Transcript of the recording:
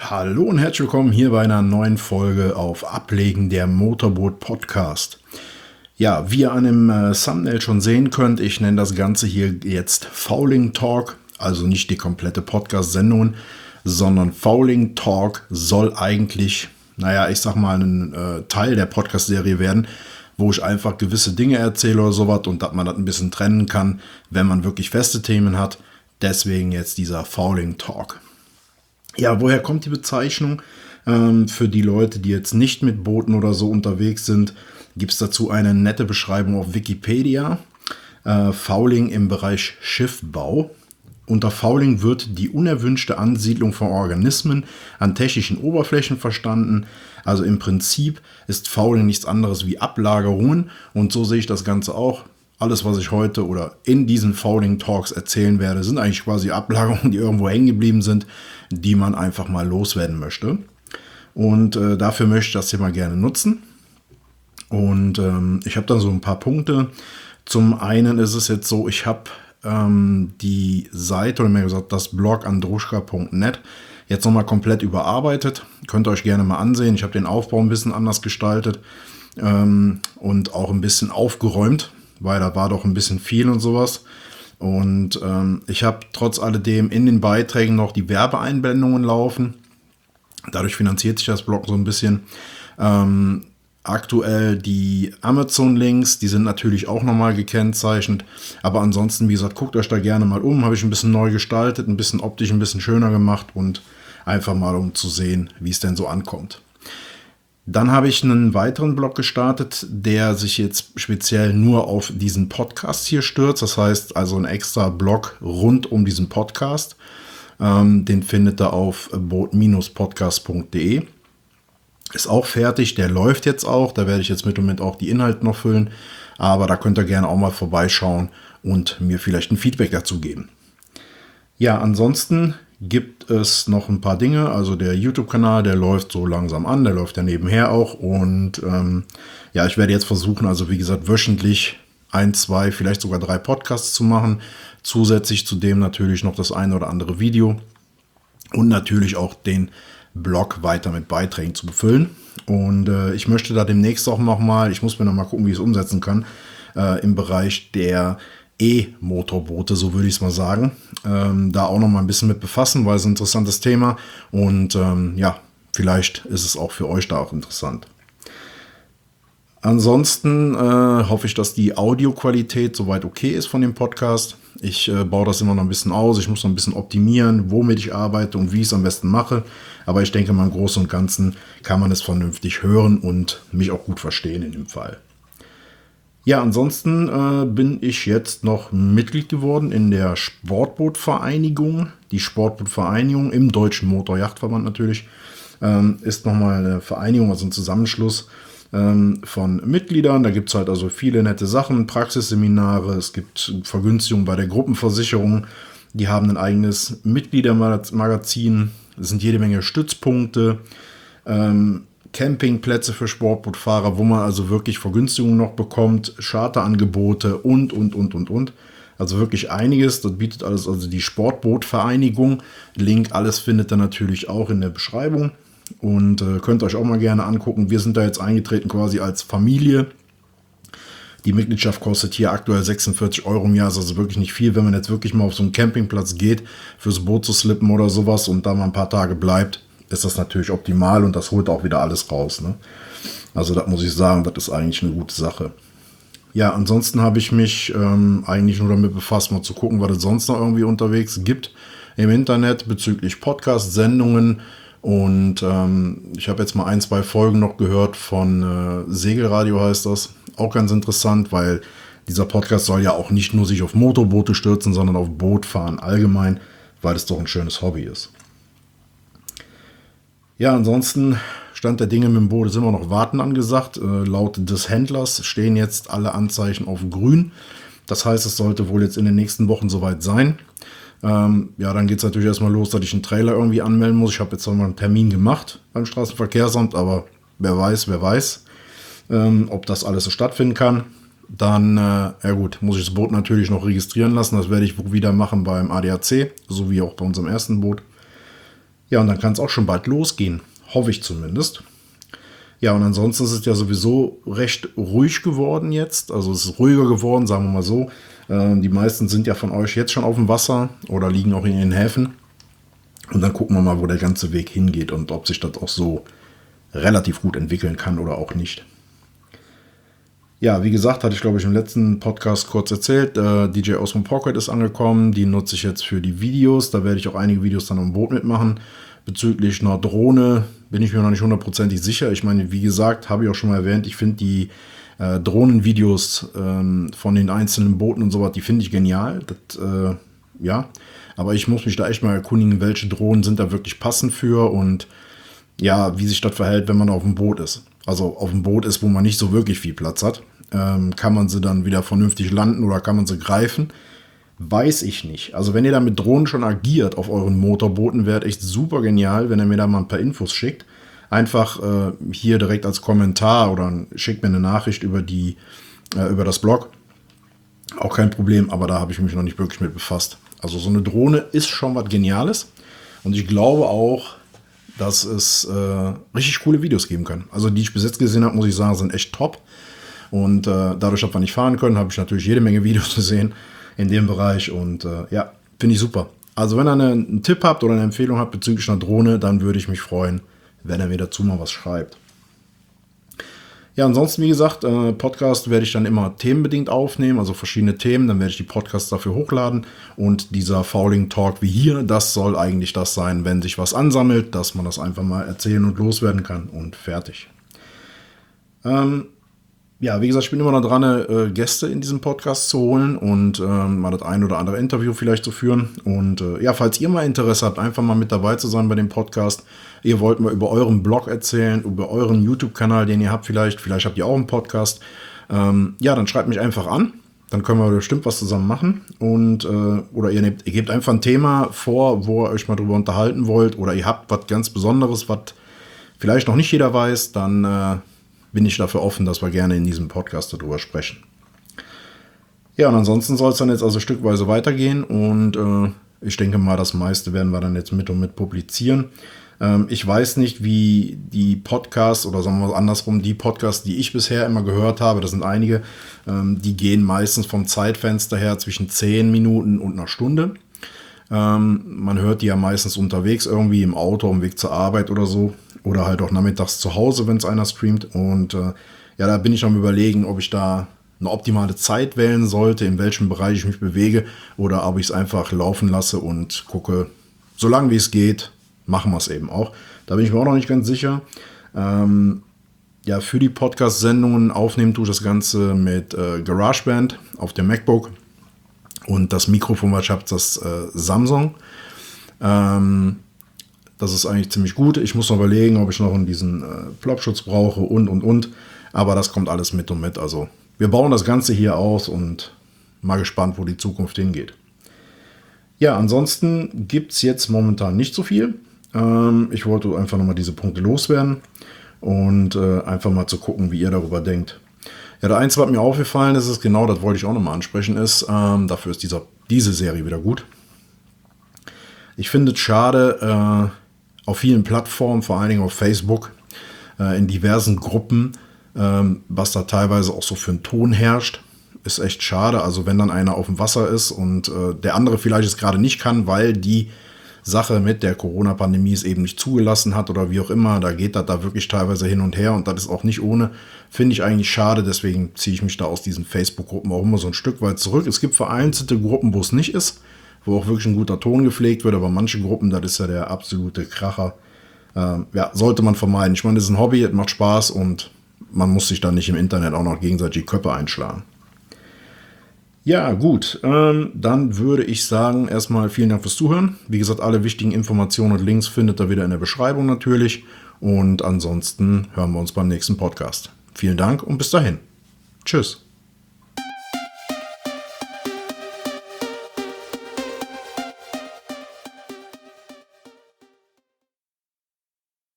Hallo und herzlich willkommen hier bei einer neuen Folge auf Ablegen der Motorboot Podcast. Ja, wie ihr an dem Thumbnail schon sehen könnt, ich nenne das Ganze hier jetzt Fouling Talk, also nicht die komplette Podcast-Sendung, sondern Fouling Talk soll eigentlich, ich sag mal, ein Teil der Podcast-Serie werden, wo ich einfach gewisse Dinge erzähle oder sowas und dass man das ein bisschen trennen kann, wenn man wirklich feste Themen hat. Deswegen jetzt dieser Fouling Talk. Ja, woher kommt die Bezeichnung? Für die Leute, die jetzt nicht mit Booten oder so unterwegs sind, gibt es dazu eine nette Beschreibung auf Wikipedia. Fouling im Bereich Schiffbau. Unter Fouling wird die unerwünschte Ansiedlung von Organismen an technischen Oberflächen verstanden. Also im Prinzip ist Fouling nichts anderes wie Ablagerungen. Und so sehe ich das Ganze auch. Alles, was ich heute oder in diesen Fouling Talks erzählen werde, sind eigentlich quasi Ablagerungen, die irgendwo hängen geblieben sind, die man einfach mal loswerden möchte. Und dafür möchte ich das Thema gerne nutzen. Und ich habe da so ein paar Punkte. Zum einen ist es jetzt so, ich habe die Seite, oder mehr gesagt das Blog andruschka.net jetzt nochmal komplett überarbeitet. Könnt ihr euch gerne mal ansehen. Ich habe den Aufbau ein bisschen anders gestaltet und auch ein bisschen aufgeräumt, weil da war doch ein bisschen viel und sowas. Und ich habe trotz alledem in den Beiträgen noch die Werbeeinblendungen laufen. Dadurch finanziert sich das Blog so ein bisschen. Aktuell die Amazon-Links, die sind natürlich auch nochmal gekennzeichnet. Aber ansonsten, wie gesagt, guckt euch da gerne mal um. Habe ich ein bisschen neu gestaltet, ein bisschen optisch ein bisschen schöner gemacht und einfach mal um zu sehen, wie es denn so ankommt. Dann habe ich einen weiteren Blog gestartet, der sich jetzt speziell nur auf diesen Podcast hier stürzt. Das heißt also ein extra Blog rund um diesen Podcast. Den findet ihr auf boot-podcast.de. Ist auch fertig, der läuft jetzt auch. Da werde ich jetzt mit dem Moment auch die Inhalte noch füllen. Aber da könnt ihr gerne auch mal vorbeischauen und mir vielleicht ein Feedback dazu geben. Ja, ansonsten gibt es noch ein paar Dinge. Also der YouTube-Kanal, der läuft so langsam an, der läuft ja nebenher auch. Und ich werde jetzt versuchen, also wie gesagt, wöchentlich 1, 2, vielleicht sogar 3 Podcasts zu machen. Zusätzlich zu dem natürlich noch das eine oder andere Video. Und natürlich auch den Blog weiter mit Beiträgen zu befüllen. Und ich möchte da demnächst auch nochmal, ich muss mir nochmal gucken, wie ich es umsetzen kann, im Bereich der E-Motorboote, so würde ich es mal sagen, da auch noch mal ein bisschen mit befassen, weil es ein interessantes Thema und vielleicht ist es auch für euch da auch interessant. Ansonsten hoffe ich, dass die Audioqualität soweit okay ist von dem Podcast. Ich baue das immer noch ein bisschen aus, ich muss noch ein bisschen optimieren, womit ich arbeite und wie ich es am besten mache, aber ich denke mal im Großen und Ganzen kann man es vernünftig hören und mich auch gut verstehen in dem Fall. Ja, ansonsten bin ich jetzt noch Mitglied geworden in der Sportbootvereinigung. Die Sportbootvereinigung im Deutschen Motoryachtverband natürlich ist nochmal eine Vereinigung, also ein Zusammenschluss von Mitgliedern. Da gibt es halt also viele nette Sachen, Praxisseminare, es gibt Vergünstigungen bei der Gruppenversicherung. Die haben ein eigenes Mitgliedermagazin, es sind jede Menge Stützpunkte, Campingplätze für Sportbootfahrer, wo man also wirklich Vergünstigungen noch bekommt, Charterangebote und. Also wirklich einiges. Das bietet alles, also die Sportbootvereinigung. Link, alles findet ihr natürlich auch in der Beschreibung. Und könnt euch auch mal gerne angucken. Wir sind da jetzt eingetreten quasi als Familie. Die Mitgliedschaft kostet hier aktuell 46 € im Jahr. Ist also wirklich nicht viel, wenn man jetzt wirklich mal auf so einen Campingplatz geht, fürs Boot zu slippen oder sowas und da mal ein paar Tage bleibt, ist das natürlich optimal und das holt auch wieder alles raus. Ne? Also das muss ich sagen, das ist eigentlich eine gute Sache. Ja, ansonsten habe ich mich eigentlich nur damit befasst, mal zu gucken, was es sonst noch irgendwie unterwegs gibt im Internet bezüglich Podcast-Sendungen. Und ich habe jetzt mal 1, 2 Folgen noch gehört von Segelradio heißt das. Auch ganz interessant, weil dieser Podcast soll ja auch nicht nur sich auf Motorboote stürzen, sondern auf Bootfahren allgemein, weil es doch ein schönes Hobby ist. Ja, ansonsten Stand der Dinge mit dem Boot ist immer noch Warten angesagt. Laut des Händlers stehen jetzt alle Anzeichen auf grün. Das heißt, es sollte wohl jetzt in den nächsten Wochen soweit sein. Dann geht es natürlich erstmal los, dass ich einen Trailer irgendwie anmelden muss. Ich habe jetzt nochmal einen Termin gemacht beim Straßenverkehrsamt, aber wer weiß, ob das alles so stattfinden kann. Dann, muss ich das Boot natürlich noch registrieren lassen. Das werde ich wieder machen beim ADAC, so wie auch bei unserem ersten Boot. Ja, und dann kann es auch schon bald losgehen. Hoffe ich zumindest. Ja, und ansonsten ist es ja sowieso recht ruhig geworden jetzt. Also es ist ruhiger geworden, sagen wir mal so. Die meisten sind ja von euch jetzt schon auf dem Wasser oder liegen auch in den Häfen. Und dann gucken wir mal, wo der ganze Weg hingeht und ob sich das auch so relativ gut entwickeln kann oder auch nicht. Ja, wie gesagt, hatte ich glaube ich im letzten Podcast kurz erzählt, DJI Osmo Pocket ist angekommen. Die nutze ich jetzt für die Videos. Da werde ich auch einige Videos dann am Boot mitmachen. Bezüglich einer Drohne bin ich mir noch nicht hundertprozentig sicher. Ich meine, wie gesagt, habe ich auch schon mal erwähnt, ich finde die Drohnenvideos von den einzelnen Booten und sowas, die finde ich genial. Das, ja, aber ich muss mich da echt mal erkundigen, welche Drohnen sind da wirklich passend für und ja, wie sich das verhält, wenn man auf dem Boot ist. Also auf dem Boot ist, wo man nicht so wirklich viel Platz hat. Kann man sie dann wieder vernünftig landen oder kann man sie greifen? Weiß ich nicht. Also wenn ihr da mit Drohnen schon agiert auf euren Motorbooten, wäre echt super genial, wenn ihr mir da mal ein paar Infos schickt. Einfach hier direkt als Kommentar oder schickt mir eine Nachricht über das Blog. Auch kein Problem, aber da habe ich mich noch nicht wirklich mit befasst. Also so eine Drohne ist schon was Geniales. Und ich glaube auch, dass es richtig coole Videos geben kann. Also die ich bis jetzt gesehen habe, muss ich sagen, sind echt top. Und dadurch, dass wir nicht fahren können, habe ich natürlich jede Menge Videos gesehen in dem Bereich. Und ja, finde ich super. Also wenn ihr einen Tipp habt oder eine Empfehlung habt bezüglich einer Drohne, dann würde ich mich freuen, wenn er mir dazu mal was schreibt. Ja, ansonsten, wie gesagt, Podcast werde ich dann immer themenbedingt aufnehmen, also verschiedene Themen, dann werde ich die Podcasts dafür hochladen und dieser Fouling Talk wie hier, das soll eigentlich das sein, wenn sich was ansammelt, dass man das einfach mal erzählen und loswerden kann und fertig. Ja, wie gesagt, ich bin immer noch dran, Gäste in diesem Podcast zu holen und mal das ein oder andere Interview vielleicht zu führen. Und ja, falls ihr mal Interesse habt, einfach mal mit dabei zu sein bei dem Podcast. Ihr wollt mal über euren Blog erzählen, über euren YouTube-Kanal, den ihr habt vielleicht habt ihr auch einen Podcast. Ja, dann schreibt mich einfach an. Dann können wir bestimmt was zusammen machen. Und oder ihr gebt einfach ein Thema vor, wo ihr euch mal drüber unterhalten wollt. Oder ihr habt was ganz Besonderes, was vielleicht noch nicht jeder weiß, dann bin ich dafür offen, dass wir gerne in diesem Podcast darüber sprechen. Ja, und ansonsten soll es dann jetzt also stückweise weitergehen und ich denke mal, das meiste werden wir dann jetzt mit und mit publizieren. Ich weiß nicht, wie die Podcasts oder sagen wir andersrum, die Podcasts, die ich bisher immer gehört habe, das sind einige, die gehen meistens vom Zeitfenster her zwischen 10 Minuten und einer Stunde. Man hört die ja meistens unterwegs irgendwie im Auto, am Weg zur Arbeit oder so. Oder halt auch nachmittags zu Hause, wenn es einer streamt. Und ja, da bin ich am Überlegen, ob ich da eine optimale Zeit wählen sollte, in welchem Bereich ich mich bewege. Oder ob ich es einfach laufen lasse und gucke, solange wie es geht, machen wir es eben auch. Da bin ich mir auch noch nicht ganz sicher. Ja, für die Podcast-Sendungen aufnehmen tue ich das Ganze mit GarageBand auf dem MacBook. Und das Mikrofon, was ich habe, das Samsung. Das ist eigentlich ziemlich gut. Ich muss noch überlegen, ob ich noch diesen Plopschutz brauche und. Aber das kommt alles mit und mit. Also wir bauen das Ganze hier aus und mal gespannt, wo die Zukunft hingeht. Ja, ansonsten gibt es jetzt momentan nicht so viel. Ich wollte einfach nochmal diese Punkte loswerden und einfach mal zu gucken, wie ihr darüber denkt. Ja, der Einzige, was mir aufgefallen ist, genau, das wollte ich auch nochmal ansprechen, ist, dafür ist diese Serie wieder gut. Ich finde es schade, auf vielen Plattformen, vor allen Dingen auf Facebook, in diversen Gruppen, was da teilweise auch so für einen Ton herrscht, ist echt schade. Also wenn dann einer auf dem Wasser ist und der andere vielleicht es gerade nicht kann, weil die Sache mit der Corona-Pandemie es eben nicht zugelassen hat oder wie auch immer, da geht das da wirklich teilweise hin und her und das ist auch nicht ohne. Finde ich eigentlich schade, deswegen ziehe ich mich da aus diesen Facebook-Gruppen auch immer so ein Stück weit zurück. Es gibt vereinzelte Gruppen, wo es nicht ist, wo auch wirklich ein guter Ton gepflegt wird, aber manche Gruppen, das ist ja der absolute Kracher. Ja, sollte man vermeiden. Ich meine, das ist ein Hobby, es macht Spaß und man muss sich da nicht im Internet auch noch gegenseitig die Köpfe einschlagen. Ja, gut, dann würde ich sagen, erstmal vielen Dank fürs Zuhören. Wie gesagt, alle wichtigen Informationen und Links findet ihr wieder in der Beschreibung natürlich. Und ansonsten hören wir uns beim nächsten Podcast. Vielen Dank und bis dahin. Tschüss.